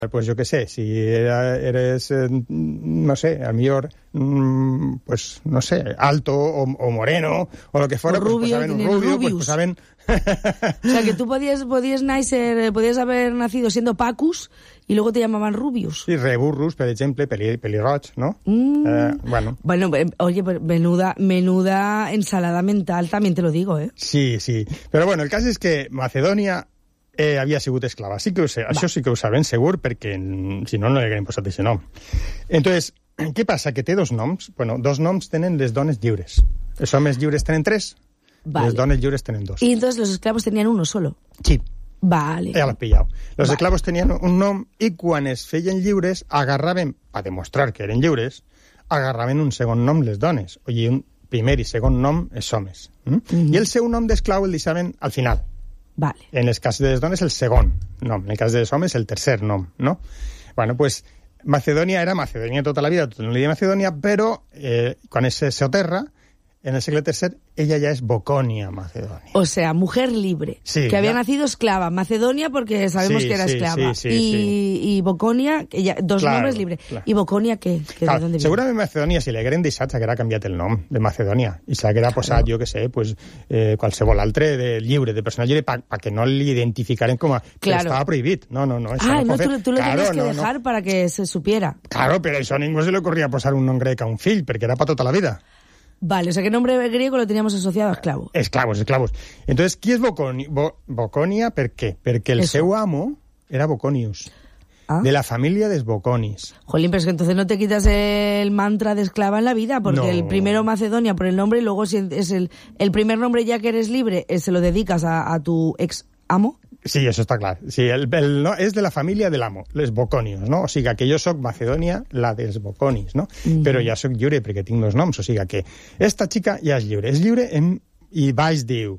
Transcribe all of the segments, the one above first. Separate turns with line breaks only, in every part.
Pues yo qué sé, si eres, no sé, a mejor, pues no sé, alto o moreno o lo que fuera,
o rubio,
pues saben un rubio, pues saben...
O sea, que tú podías haber nacido siendo Pacus y luego te llamaban Rubius.
Sí, Reburrus, per exemple, pelirroig, ¿no? Bueno,
oye, menuda ensalada mental, también te lo digo, ¿eh?
Sí. Però bueno, el cas és que Macedònia havia sigut esclava. Això sí que ho saben segur, perquè si no, no li haguem posat aquest nom. Entonces, què passa? Que té dos noms. Bueno, dos noms tenen les dones lliures. Els homes lliures tenen 3, les dones lliures tenen 2.
Y entonces los esclavos tenían uno solo.
Sí.
Vale.
Ja l'has pillat. Los esclavos tenien un nom i quan es feien lliures agarraven, a demostrar que eren lliures, agarraven un segon nom les dones. O sigui, un primer i segon nom els homes. I el seu nom d'esclau el deixaven al final.
Vale.
En el cas de les dones, el segon nom. En el cas dels homes, el tercer nom, no? Bueno, pues Macedònia era Macedònia tota la vida, tot el dia Macedònia, però quan es soterra, en el segle III, ella ya es Bocònia, Macedònia.
O sea, mujer libre,
sí,
que había nacido esclava. Macedonia, porque sabemos que era esclava. Y Bocònia, dos nombres libres. Claro. ¿Y Bocònia qué?
Claro, ¿de dónde viene? Segurament Macedònia, si l'hagueren deixat, s'haguera canviat el nom de Macedònia. I s'haguera posat, jo que sé, pues, qualsevol altre de lliure, de persona lliure, perquè no l'identificaren com a... que estava prohibit. No.
No, tú lo tenías que dejar para que se supiera.
Claro, pero eso a ningú se le ocurría posar un nom grec a un fill, perquè era para tota la vida.
Vale, o sea que el nombre griego lo teníamos asociado a esclavo.
Esclavos. Entonces, ¿qui és Bocònia? Per què? Perquè el seu amo era Boconius, de la familia de Boconis.
Jolín, pero es que entonces no te quitas el mantra de esclava en la vida, porque el primero Macedonia por el nombre y luego si es el primer nombre ya que eres libre, se lo dedicas a tu ex amo.
Sí, això està clar. Sí, no, és de la família de l'amo, les Boconius, no? O sigui, que jo soc Macedònia, la dels Boconis, no? Però ja soc lliure perquè tinc dos noms, o sigui que esta xica ja és lliure. És lliure i baix diu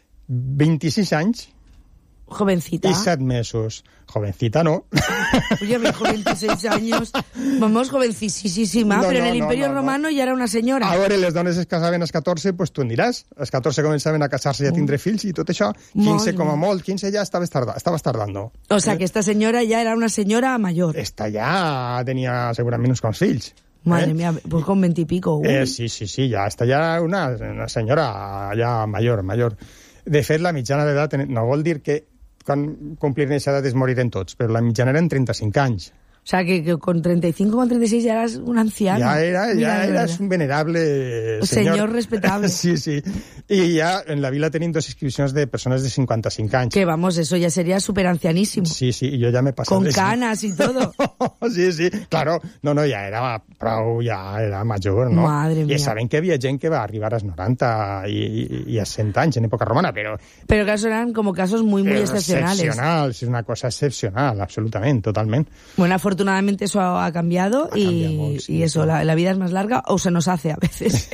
26 anys...
Jovencita.
Y 7 meses. Jovencita, ¿no?
Oye, me dijo 26 años. Vamos, jovencísima. Pero en el Imperio Romano ya era una senyora.
Ara les dones es casaven als 14, pues tu en diràs. Als 14 començaven a casar-se i a tindre fills i tot això. 15 com a molt, 15 ja estabas tardando.
O sea, que esta señora ya era una señora mayor.
Esta ja tenia segurament uns quants fills.
Madre mía, pues con 20 y pico.
Sí, ja està ja una senyora ja mayor. De fet, la mitjana d'edat no vol dir que quan complir aquesta edat es moriren tots, però la mitjana eren 35 anys.
O sea, que con 35, con 36 ya eras un anciano.
Ya eras un venerable
señor respetable.
Sí. Y ya en la vila tenim 2 inscripcions de persones de 55 anys.
Que vamos, eso ya sería súper ancianísimo.
Sí, y yo ya me pasé.
Con canas y todo.
Sí, claro. No, ya era prou, ya era mayor, ¿no?
Madre mía.
I saben que havia gent que va arribar als 90 i a 100 anys en època romana, però...
Pero que eran como casos muy excepcionales.
Excepcionals, és una cosa excepcional, absolutament, totalment.
Bueno, afortunadamente eso ha cambiado y eso, la vida es más larga o se nos hace a veces.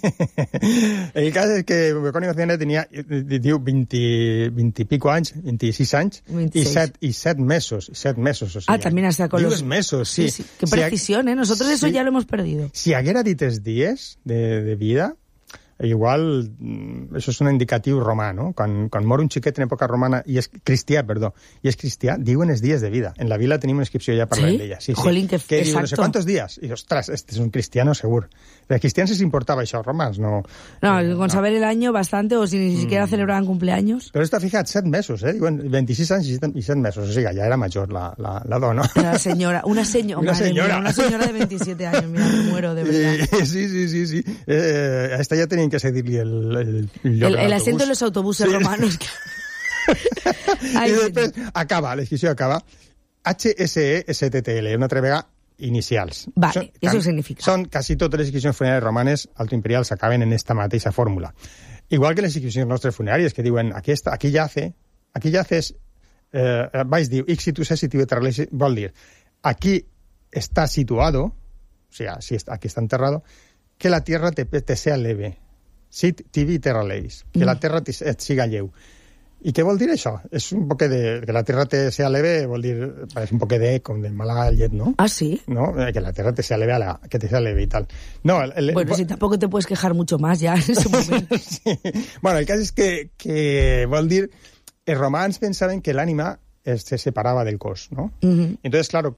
El cas és que Bocònia Macedònia tenia, diu, 20 i pico anys, 26 anys, 26. I 7 mesos. O sigui,
también hasta con los
mesos, sí.
Qué precisión, ¿eh? Nosotros eso ya lo hemos perdido.
Si haguera dit els dies de vida... Igual, això és un indicatiu romà, no? Quan mor un xiquet en època romana i és cristià, diuen els dies de vida. En la vila tenim una inscripció ja parlant d'ella. Sí.
Jolín, que
diu, no sé quantos días. I, ostras, este és un cristiano segur. A cristians les importava això, als romans, no...
con saber el año bastante, o si ni siquiera celebraban cumpleaños.
Però està fijat, 7 mesos, Diuen 26 anys i 7 mesos. O sigui, ja era major la dona.
Una senyora de 27 años, mira, me muero, de verdad.
Sí. A esta ja tenien que cedir-li
el asiento en los autobuses romanos.
I després l'escripció acaba HSE-STTL, una altra vegada inicials.
Vale, eso significa.
Són quasi totes les inscripcions funeràries romanes altoimperials acaben en esta mateixa fórmula. Igual que les inscripcions nostres funeràries, que diuen aquí yaces, baix diu, ixitus situ terralis, vol dir, aquí está situado, o sea, si aquí está enterrado, que la tierra te sea leve. Sit tibi terra leis, que la terra et siga lleu. I què vol dir això? És un poc de... que la terra te sea leve, vol dir... és un poc com de mala llet, ¿no?
Ah, sí.
¿No? Que la terra te sea leve, que te sea leve y tal. No,
bueno, si tampoco te puedes quejar mucho más ya en ese momento.
Sí. Bueno, el cas és que vol dir... Els romans pensaven que l'ànima se separaba del cos, ¿no?
Ujú.
Entonces, claro,